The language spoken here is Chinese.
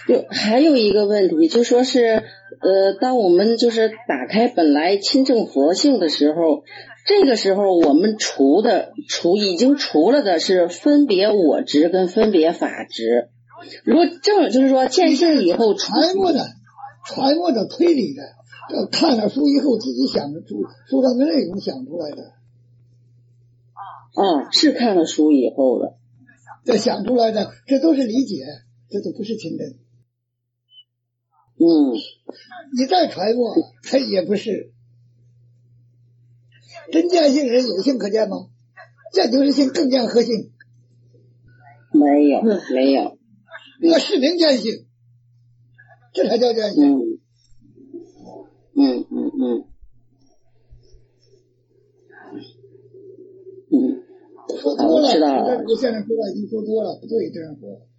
就还有一个问题，就说是当我们就是打开本来亲证佛性的时候，这个时候我们已经除了的是分别我执跟分别法执。如果就是说见性以后揣摩的推理的，看了书以后自己想出书上的内容想出来的。 是看了书以后的。 这想出来的，这都是理解，这都不是亲证。你再揣摩，它也不是。真见性人有性可见吗？见就是性，更见何性？ 没有。 那是名见性，这才叫见性。说多了，现在说了已经说多了，不对，这样说。